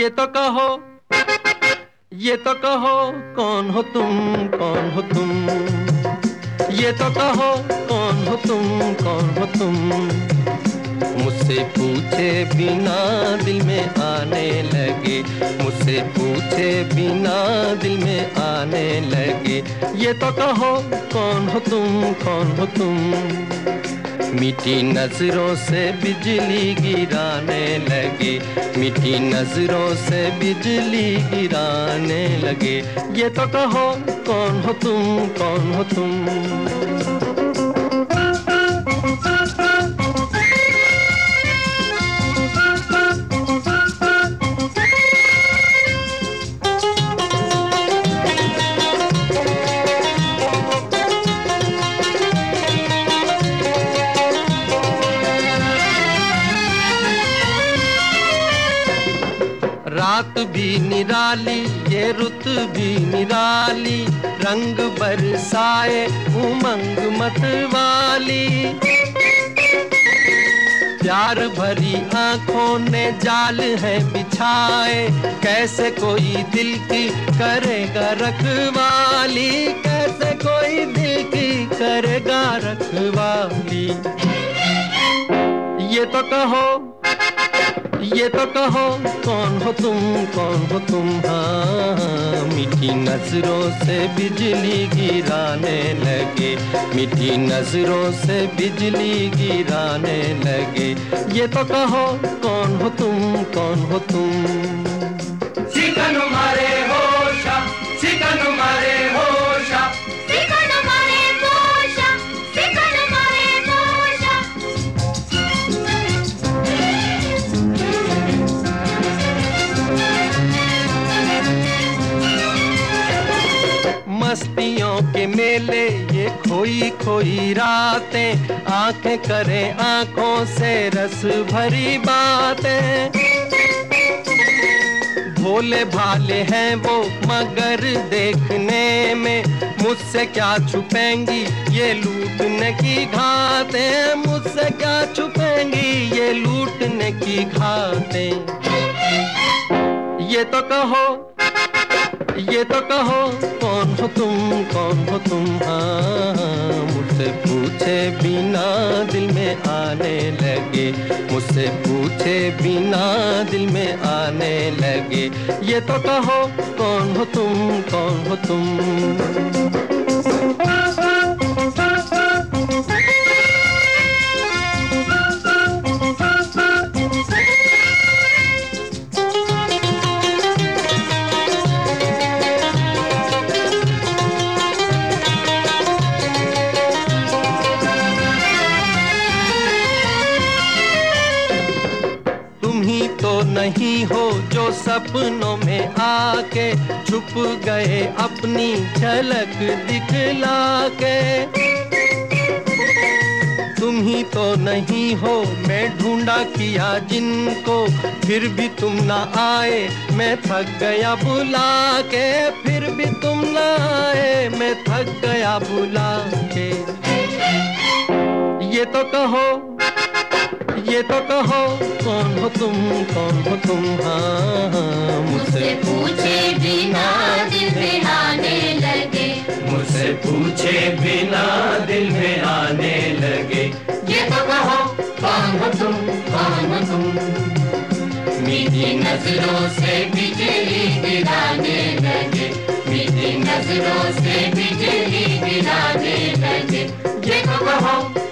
ये तो कहो, ये तो कहो कौन हो तुम, कौन हो तुम। ये तो कहो कौन हो तुम, कौन हो तुम। मुझसे पूछे बिना दिल में आने लगे, मुझसे पूछे बिना दिल में आने लगे। ये तो कहो कौन हो तुम, कौन हो तुम। मीठी नजरों से बिजली गिराने लगे, मीठी नजरों से बिजली गिराने लगे। ये तो कहो कौन हो तुम, कौन हो तुम। रात भी निराली, ये रुत भी निराली, रंग बरसाए उमंग मतवाली। प्यार भरी आंखों ने जाल है बिछाए, कैसे कोई दिल की करेगा रखवाली, कैसे कोई दिल की करेगा रखवाली। ये तो कहो, ये तो कहो कौन हो तुम, कौन हो तुम। हाँ, मीठी नजरों से बिजली गिराने लगे, मीठी नजरों से बिजली गिराने लगे। ये तो कहो कौन हो तुम, कौन हो तुम। चिकन मारे होशा, चिकन मारे होशा, चिकन मारे होशा, चिकन मारे होशा। मस्तियों के मेले ये खोई खोई रातें, आंखें करें आंखों से रस भरी बातें। भोले भाले हैं वो मगर देखने में, मुझसे क्या छुपेंगी ये लूटने की घातें, मुझसे क्या छुपेंगी ये लूटने की घातें। ये तो कहो, ये तो कहो कौन हो तुम, कौन हो तुम। हाँ, मुझसे पूछे बिना दिल में आने लगे, मुझसे पूछे बिना दिल में आने लगे। ये तो कहो कौन हो तुम, कौन हो तुम। तो नहीं हो जो सपनों में आके छुप गए अपनी झलक दिखला के। तुम ही तो नहीं हो मैं ढूंढा किया जिनको, फिर भी तुम ना आए मैं थक गया बुला के, फिर भी तुम ना आए मैं थक गया बुला के। ये तो कहो, ये तो कहो कौन हो तुम, कौन हो तुम। हाँ, मुझसे पूछे बिना दिल में आने लगे, मुझसे पूछे बिना दिल में आने लगे। ये तो कहो कौन हो तुम, कौन हो तुम। मीठी नजरों से बिजली गिराने लगे, मीठी नजरों से बिजली गिराने लगे। ये तो कहो